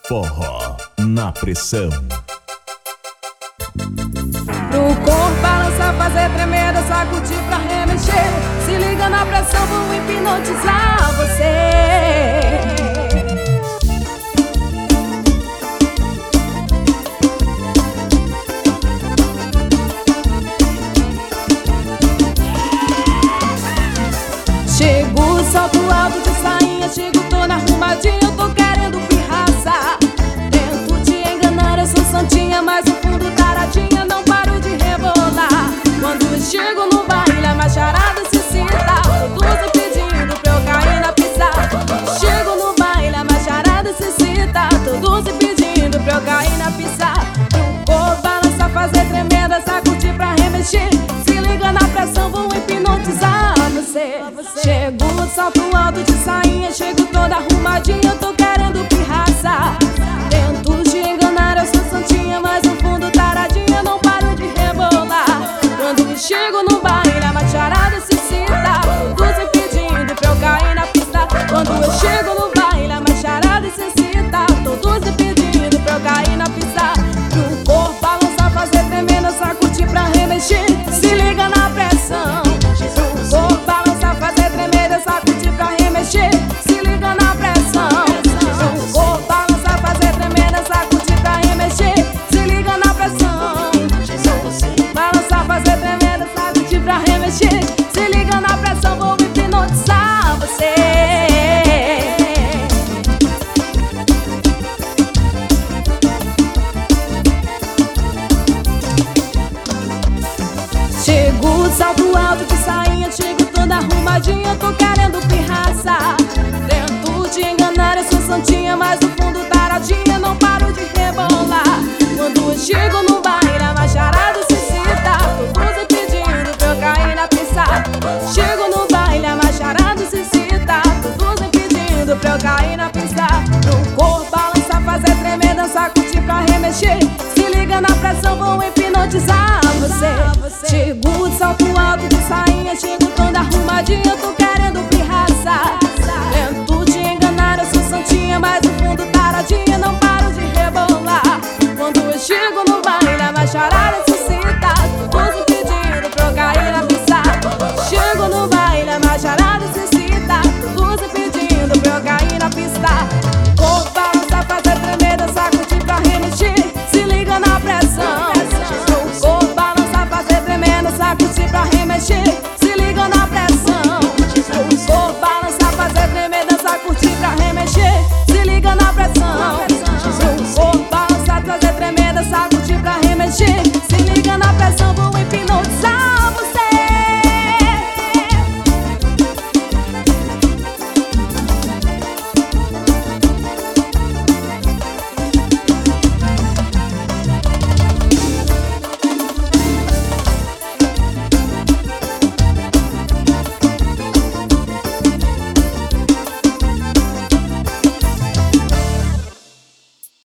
Forró na pressão. Pro corpo balançar, fazer tremenda, sacudir pra remexer. Se liga na pressão, vou hipnotizar você. Chego, salto alto de sainha, chego toda arrumadinha, eu tô querendo pirraça. Tento te enganar, eu sou santinha, mas no fundo taradinha, não paro de rebolar. Quando eu chego no baile, a macharada se excita, todos pedindo pra eu cair na pista. Chego no baile, a macharada se excita, todos pedindo pra eu cair na pista. O corpo balança, fazer tremenda, sacudir pra remexer. Se liga na pressão, vou hipnotizar você. Chego, salto alto de sainha, chego toda arrumadinha, eu tô querendo pirraça. Tento te enganar, eu sou santinha, mas no fundo taradinha, não paro de rebolar. Quando eu chego no baile, a macharada se excita, todos pedindo pra eu cair na pista. Quando eu chego no baile, a macharada se excita, todos pedindo pra eu cair na pista. Pro corpo balançar, fazer tremenda, sacudir pra remexer. Se liga na pressão. Pro corpo balançar, fazer tremenda, sacudir pra remexer. Se liga na pressão. Pro corpo balançar, fazer tremenda, sacudir pra remexer. Se liga na pressão. Balançar, fazer tremenda, sacudir pra remexer. Se liga na pressão, vou hipnotizar você. Chego, salto alto de sainha, chego toda arrumadinha, eu tô querendo pirraça. Tento te enganar, eu sou santinha, mas no fundo taradinha, não paro de rebolar. Quando eu chego no baile, a macharada se excita, todos pedindo pra eu cair na pista. Chego no baile, a macharada se excita, todos pedindo pra eu cair na pista. No corpo balançar, fazer tremenda, sacudir pra remexer. Se liga na pressão, vou hipnotizar você. Chego, salto alto de sainha, chego toda arrumadinha, eu tô querendo pirraça. Tento te enganar, eu sou santinha, mas no fundo taradinha, não paro de rebolar. Quando eu chego no baile, a macharada